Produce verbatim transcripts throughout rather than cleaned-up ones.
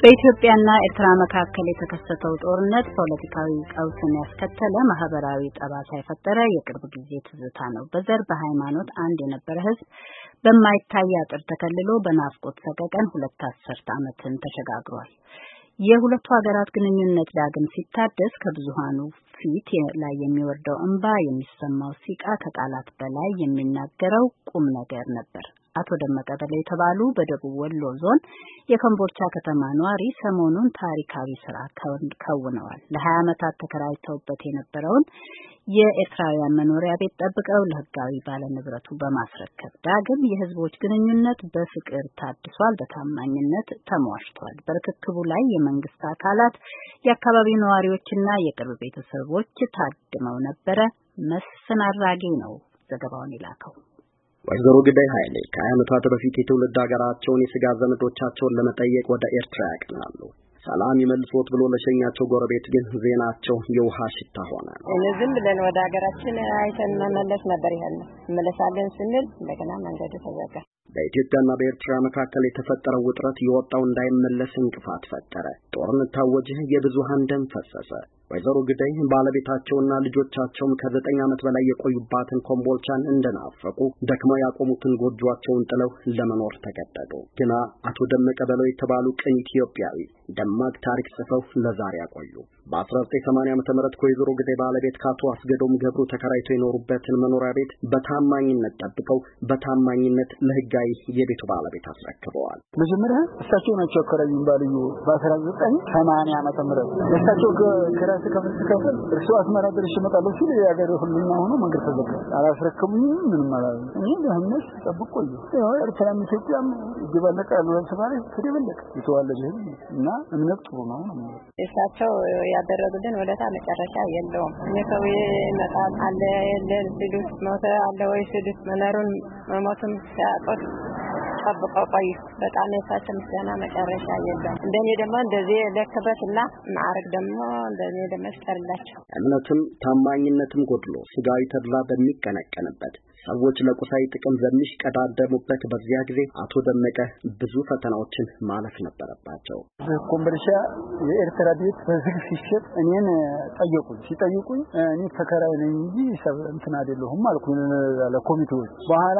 በኢትዮጵያና ኤርትራ መካከል የተከሰተው ጦርነት ፖለቲካዊ ቀውስን ያስከተለ ማህበራዊ ጠባሳ የፈጠረ የቅርብ ጊዜ ትዝታ ነው። በዘር በሃይማኖት አንድ የነበረ ህዝብ በማይታይ አጥር ተከልሎ በናፍቆት ሰቀቀን ሁለት አስርት ዓመትን ተሸጋግሯል። የሁለቱ ሀገራት ግንኙነት ዳግም ሲታደስ ከብዙሃኑ ፊት ላይ የሚወርደው እንባ የሚሰማው ሲቃ ከቃላት በላይ የሚናገረው ቁም ነገር ነበር። አቶ ደመቀ በላይ የተባሉ በደቡብ ወሎ ዞን የኮምቦልቻ ከተማ ነዋሪ ሰሞኑን ታሪካዊ ስራ ከውነዋል። ለሀያ ዓመታት ተከራይተውበት የነበረውን የኤርትራውያን መኖሪያ ቤት ጠብቀው ለህጋዊ ባለንብረቱ በማስረከብ ዳግም የህዝቦች ግንኙነት በፍቅር ታድሷል፣ በታማኝነት ተሟሽቷል። በርክክቡ ላይ የመንግስት አካላት፣ የአካባቢው ነዋሪዎችና የቅርብ ቤተሰቦች ታድመው ነበረ። መስፍን አራጌ ነው ዘገባውን ይላከው። ወይዘሮ ግዳይ ኃይሌ ከሀያ ዓመታት በፊት የትውልድ ሀገራቸውን የስጋ ዘመዶቻቸውን ለመጠየቅ ወደ ኤርትራ ያቀናሉ። ሰላም ይመልሶት ብሎ ለሸኛቸው ጎረቤት ግን ዜናቸው የውሃ ሽታ ሆነ። እኔ ዝም ብለን ወደ ሀገራችን አይተን መመለስ ነበር ያለ። መለሳለን ስንል እንደገና መንገዱ ተዘጋ። በኢትዮጵያና በኤርትራ መካከል የተፈጠረው ውጥረት የወጣው እንዳይመለስ እንቅፋት ፈጠረ። ጦርነት ታወጀ፣ የብዙሃን ደም ፈሰሰ። ወይዘሮ ግዳይ ባለቤታቸውና ልጆቻቸውም ከዘጠኝ ዓመት በላይ የቆዩባትን ኮምቦልቻን እንደናፈቁ ደክመው ያቆሙትን ጎጆአቸውን ጥለው ለመኖር ተገደዱ። ግና አቶ ደመቀ በላይ የተባሉ ቅን ኢትዮጵያዊ ደማቅ ታሪክ ጽፈው ለዛሬ ያቆዩ። በአስራ ዘጠኝ ሰማንያ ዓመተ ምህረት ከወይዘሮ ግዳይ ባለቤት ካቶ አስገዶም ገብሩ ተከራይተው የኖሩበትን መኖሪያ ቤት በታማኝነት ጠብቀው በታማኝነት ለህጋዊ የቤቱ ባለቤት አስረክበዋል። መጀመሪያ እሳቸው ናቸው አከራዩን ባልዩ በአስራ ዘጠኝ ሰማንያ ዓመተ ምህረት እሳቸው ከራስ ከፍተከፈል እርሱ አስመራ ድረስ ይመጣሉ ሲል ያገሩ ሁሉና ሆኖ መንገድ ተዘጋ። አላስረከሙኝ ምን ማለት ነው? እኔ ለህምነስ ተጠብቆኝ ያው ኤርትራም ኢትዮጵያም ይገባለቀ ነው ተባለ ከደበለቀ ይተዋለጅ እና እምነት ጥሩ ነው ነው እሳቸው ያደረጉልን ወደታ መጨረሻ የለውም። እኔ ሰው ይመጣል አለ የለን ሲሉት ሞተ አለ ወይ ሲሉት መኖሩን መሞቱን ሲያቆጥ ጠብቀው ቆዩ። በጣም የሳቸው ምስጋና መጨረሻ የለም። እንደኔ ደግሞ እንደዚህ ለክበትና ማዕረግ ደግሞ እንደኔ ደግሞ ይስተርላቸው። እምነትም ታማኝነትም ጎድሎ ስጋዊ ተድላ በሚቀነቀንበት ሰዎች ለቁሳዊ ጥቅም በሚሽቀዳደሙበት በዚያ ጊዜ አቶ ደመቀ ብዙ ፈተናዎችን ማለፍ ነበረባቸው። ኮምቦልቻ የኤርትራ ቤት በዝግ ሲሸጥ እኔን ጠየቁኝ። ሲጠይቁኝ እኔ ተከራይ ነኝ እንጂ ሰብ እንትን አይደለሁም አልኩኝ ለኮሚቴዎች። በኋላ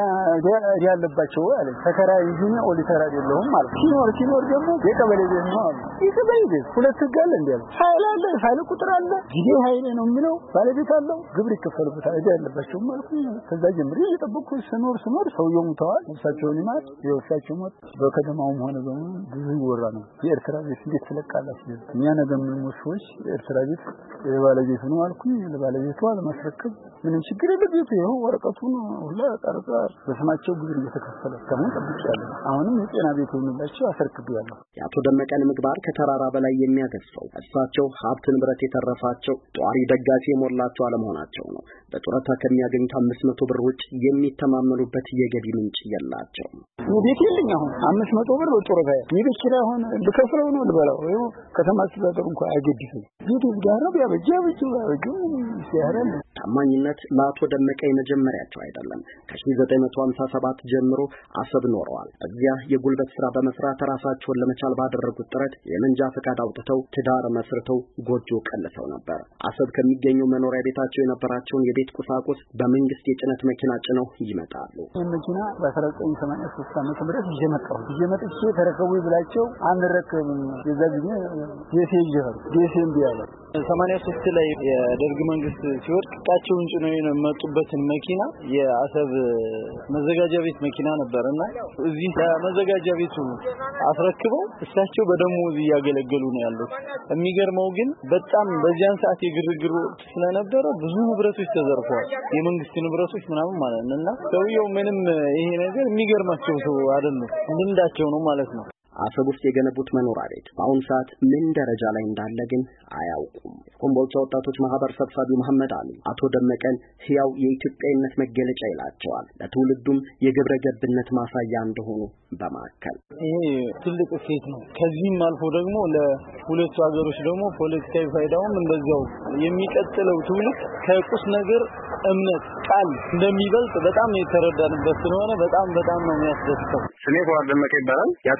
ያለባቸው አለ ተከራይ እንጂ ኦዲተር አይደለሁም አልኩ። ሲኖር ሲኖር ደግሞ የቀበሌ ቤት ነው አለ። የቀበሌ ቤት ሁለት ጋር እንዴት ፋይል አለ፣ ፋይል ቁጥር አለ፣ ጊዜ ኃይሌ ነው የሚለው ባለቤት አለው፣ ግብር ይከፈልበታል ያለባቸው አልኩኝ። ከዛ ጀምሮ እየጠበቅኩ ስኖር ስኖር ሰውየው ሞተዋል። እሳቸውን ይማር የወሳቸው ሞት በከተማውም ሆነ በሙሉ ብዙ ይወራ ነው። የኤርትራ ቤት እንዴት ተለቃላች እኛ ነገም ሰዎች ኤርትራ ቤት የባለቤት ነው አልኩኝ። ለባለቤቱ ለማስረከብ ምንም ችግር የለም። ቤቱ ይኸው ወረቀቱን ሁላ ቀርጻ በስማቸው ግብር እየተከፈለ ከምን ጠብቂያለሁ። አሁንም የጤና ቤቱ ምንላቸው አስረክብያለሁ። የአቶ ደመቀን ምግባር ከተራራ በላይ የሚያገዝፈው እሳቸው ሀብት ንብረት የተረፋቸው ጧሪ ደጋፊ የሞላቸው አለመሆናቸው ነው። በጡረታ ከሚያገኙት አምስት መቶ ብር ውጭ የሚተማመኑበት የገቢ ምንጭ የላቸው። ቤት የለኝ። አሁን አምስት መቶ ብር በጡረታ የቤት ኪራይ አሁን ልከፍለው ነው ልበላው። ይኸው ከተማ አስተዳደሩ እንኳን አይገድፍም። ቤቱ ጋር ነው ያበጃ ብቻ ግን ሲያረን ታማኝነት ለአቶ ደመቀ የመጀመሪያቸው አይደለም። ከ1957 ጀምሮ አሰብ ኖረዋል። እዚያ የጉልበት ስራ በመስራት ራሳቸውን ለመቻል ባደረጉት ጥረት የመንጃ ፈቃድ አውጥተው ትዳር መስርተው ጎጆ ቀልሰው ነበር። አሰብ ከሚገኘው መኖሪያ ቤታቸው የነበራቸውን የቤት ቁሳቁስ በመንግስት የጭነት መኪና ጭነው ይመጣሉ። መኪና በ1983 ዓመተ ምህረት ይጀመጣው ይጀመጥቼ ተረከቡ ይብላቸው አንረከም የዘግኘ የሴጀር ዲኤስኤም ቢያለ ሰማንያ ሶስት ላይ የደርግ መንግስት ሲወድቅ ቃቸውን ጭነው የመጡበትን መኪና የአሰብ መዘጋጃ ቤት መኪና ነበርና እዚህ መዘጋጃ ቤቱ አስረክበው እሳቸው በደሞዝ ያገለገሉ ነው ያሉት። የሚገርመው ግን በጣም በዚያን ሰዓት የግርግር ስለነበረ ብዙ ንብረቶች ተዘርፈዋል። የመንግስት ንብረቶች ምናምን ማለት ነውና ሰውየው ምንም ይሄ ነገር የሚገርማቸው ሰው አይደለም። ልምዳቸው ነው ማለት ነው። አሰብ ውስጥ የገነቡት መኖሪያ ቤት በአሁን ሰዓት ምን ደረጃ ላይ እንዳለ ግን አያውቁም። ኮምቦልቻ ወጣቶች ማህበር ሰብሳቢ መሐመድ አሊ አቶ ደመቀን ህያው የኢትዮጵያዊነት መገለጫ ይላቸዋል። ለትውልዱም የግብረ ገብነት ማሳያ እንደሆኑ በማከል ይሄ ትልቅ እሴት ነው። ከዚህም አልፎ ደግሞ ለሁለቱ ሀገሮች ደግሞ ፖለቲካዊ ፋይዳውም እንደዛው የሚቀጥለው ትውልድ ከቁስ ነገር እምነት ቃል እንደሚበልጥ በጣም የተረዳንበት ስለሆነ በጣም በጣም ነው የሚያስደስተው። ስሜ ደመቀ ይባላል። ያቶ ደመቀ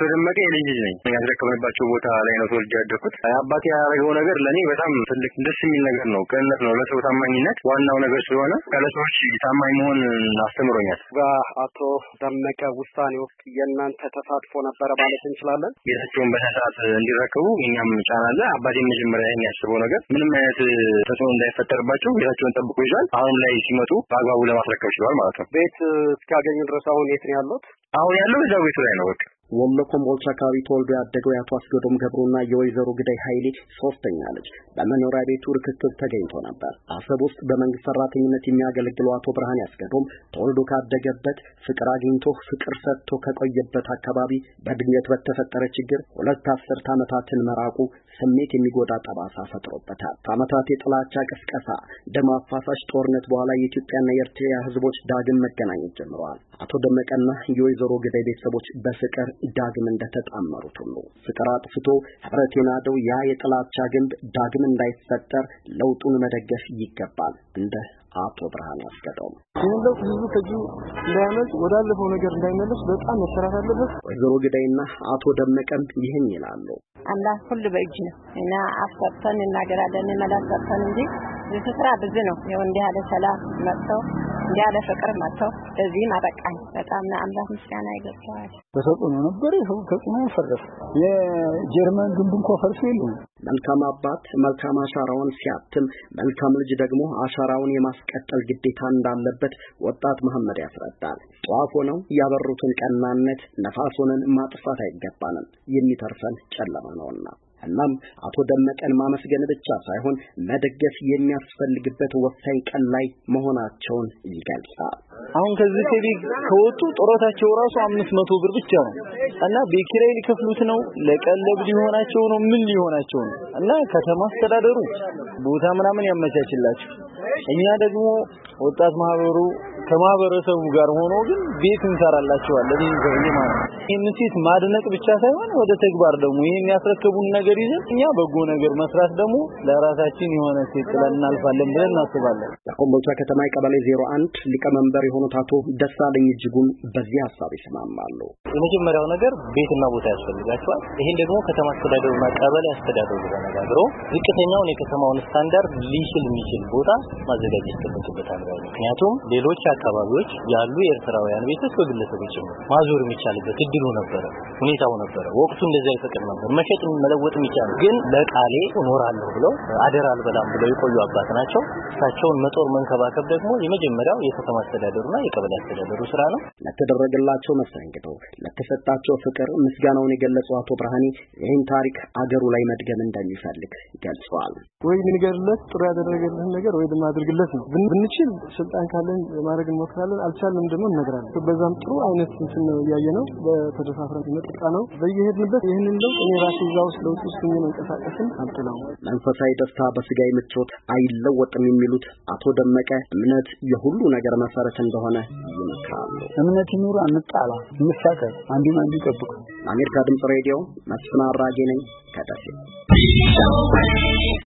ልጅ ነኝ። ያስረከብንባቸው ቦታ ላይ ነው ተወልጄ ያደኩት። አባቴ ያደረገው ነገር ለኔ በጣም ትልቅ ደስ የሚል ነገር ነው። ቅንነት ነው፣ ለሰው ታማኝነት ዋናው ነገር ስለሆነ ለሰዎች ታማኝ መሆን አስተምሮኛል። በአቶ ደመቀ ውሳኔ ውስጥ የእናንተ ተሳትፎ ነበረ ማለት እንችላለን? ቤታቸውን በሰዓት እንዲረከቡ እኛም ጫና አለ። አባቴ መጀመሪያ የሚያስበው ነገር ምንም አይነት ተጽዕኖ እንዳይፈጠርባቸው ቤታቸውን ጠብቆ ይዟል። አሁን ላይ ሲመጡ በአግባቡ ለማስረከብ ችሏል ማለት ነው። ቤት እስኪያገኙ ድረስ አሁን የት ነው ያሉት? አሁን ያለው እዛው ቤቱ ላይ ነው። በቃ ወሎ ኮምቦልቻ አካባቢ ተወልዶ ያደገው የአቶ አስገዶም ገብሩና የወይዘሮ ግዳይ ኃይሌ ሶስተኛ ልጅ በመኖሪያ ቤቱ ርክክብ ተገኝቶ ነበር። አሰብ ውስጥ በመንግስት ሰራተኝነት የሚያገለግለው አቶ ብርሃን ያስገዶም ተወልዶ ካደገበት ፍቅር አግኝቶ ፍቅር ሰጥቶ ከቆየበት አካባቢ በድንገት በተፈጠረ ችግር ሁለት አስርት ዓመታትን መራቁ ስሜት የሚጎዳ ጠባሳ ፈጥሮበታል። ከዓመታት የጥላቻ ቅስቀሳ፣ ደም አፋሳሽ ጦርነት በኋላ የኢትዮጵያና የኤርትራ ህዝቦች ዳግም መገናኘት ጀምረዋል። አቶ ደመቀና የወይዘሮ ግዳይ ቤተሰቦች በፍቅር ዳግም እንደተጣመሩት ሁሉ ፍቅር አጥፍቶ ህብረት የናደው ያ የጥላቻ ግንብ ዳግም እንዳይፈጠር ለውጡን መደገፍ ይገባል እንደ አቶ ብርሃን ያስገዶም። ይሄው ብዙ ከጂ እንዳይመልስ ወዳለፈው ነገር እንዳይመለስ በጣም መሰራት አለበት። ወይዘሮ ግዳይና አቶ ደመቀም ይህን ይላሉ። አላህ ሁሉ በእጅ ነው እና አፍሰተን እናገራለን መላሰተን እንጂ ዝስራ ብዙ ነው። ይሄው እንዲህ ያለ ሰላም መጥቶ እንዲህ ያለ ፍቅር መጥቶ እዚህ ማበቃኝ በጣም ለአላህ ምስጋና ይገባዋል። ተሰጥቶ ነበር ይሄው ተጽኖ ፈረሰ። የጀርመን ግንብ እንኳን ፈርሶ የለም። መልካም አባት መልካም አሻራውን ሲያትም መልካም ልጅ ደግሞ አሻራውን የማስቀጠል ግዴታ እንዳለበት ወጣት መሐመድ ያስረዳል። ጧፍ ሆነው ያበሩትን ቀናነት ነፋስ ሆነን ማጥፋት አይገባንም፣ የሚተርፈን ጨለማ ነውና። እናም አቶ ደመቀን ማመስገን ብቻ ሳይሆን መደገፍ የሚያስፈልግበት ወሳኝ ቀን ላይ መሆናቸውን ይገልጻል። አሁን ከዚህ ከቤት ከወጡ ጦራታቸው ራሱ አምስት መቶ ብር ብቻ ነው እና በኪራይ ሊከፍሉት ነው፣ ለቀለብ ሊሆናቸው ነው፣ ምን ሊሆናቸው ነው እና ከተማ አስተዳደሩ ቦታ ምናምን ያመቻችላቸው። እኛ ደግሞ ወጣት ማህበሩ ከማህበረሰቡ ጋር ሆኖ ግን ቤት እንሰራላቸዋለን። ለዚህ ማለት ይሄን ሴት ማድነቅ ብቻ ሳይሆን ወደ ተግባር ደግሞ ይሄን ያስረከቡን ነገር ይዘን እኛ በጎ ነገር መስራት ደግሞ ለራሳችን የሆነ ሴት እናልፋለን ብለን እናስባለን። የኮምቦልቻ ከተማ ቀበሌ ዜሮ አንድ ሊቀመንበር የሆኑት አቶ ደሳለኝ እጅጉን በዚህ ሐሳብ ይስማማሉ። የመጀመሪያው ነገር ቤትና ቦታ ያስፈልጋቸዋል። ይሄን ደግሞ ከተማ አስተዳደሩና ቀበሌ አስተዳደሩ ተነጋግረው ዝቅተኛውን የከተማውን ስታንዳርድ ሊሽል የሚችል ቦታ ማዘጋጀት ይጠበቅበታል። ምክንያቱም ሌሎች አካባቢዎች ያሉ የኤርትራውያን ቤቶች በግለሰቦች ማዞር የሚቻልበት እድሉ ነበር፣ ሁኔታው ነበር። ወቅቱ እንደዛ ይፈቅድ ነበር። መሸጥ መለወጥ የሚቻል ግን ለቃሌ እኖራለሁ ብለው አደራ አልበላም ብለው የቆዩ አባት ናቸው። እሳቸውን መጦር መንከባከብ ደግሞ የመጀመሪያው የከተማ አስተዳደሩና የቀበሌ አስተዳደሩ ስራ ነው። ለተደረገላቸው መስተንግዶ ለተሰጣቸው ፍቅር ምስጋናውን የገለጹ አቶ ብርሃኔ ይህን ታሪክ አገሩ ላይ መድገም እንደሚፈልግ ገልጸዋል። ወይ ንገርለት ጥሩ ያደረገልን ነገር ወይ ደግሞ አድርግለት ነው። ብንችል ስልጣን ካለን ማድረግ እንሞክራለን፣ አልቻለም ደግሞ እንነግራለን። በዛም ጥሩ አይነት እንትን ነው ያየነው። በተደፋፍረን መጥቃ ነው በየሄድንበት ይሄንን ነው እኔ ራሴ እዛው ለውጥ ውስጥ ምን እንቀሳቀስን አልጥለው። መንፈሳዊ ደስታ በስጋይ ምቾት አይለወጥም የሚሉት አቶ ደመቀ እምነት የሁሉ ነገር መሰረት እንደሆነ ይመክራሉ። እምነት ይኑር፣ አንጣላ፣ እንሳቀቅ፣ አንዱን አንዱ ይጠብቁ። አሜሪካ ድምጽ ሬዲዮ መስፍን አራጌ ነኝ ከደሴ።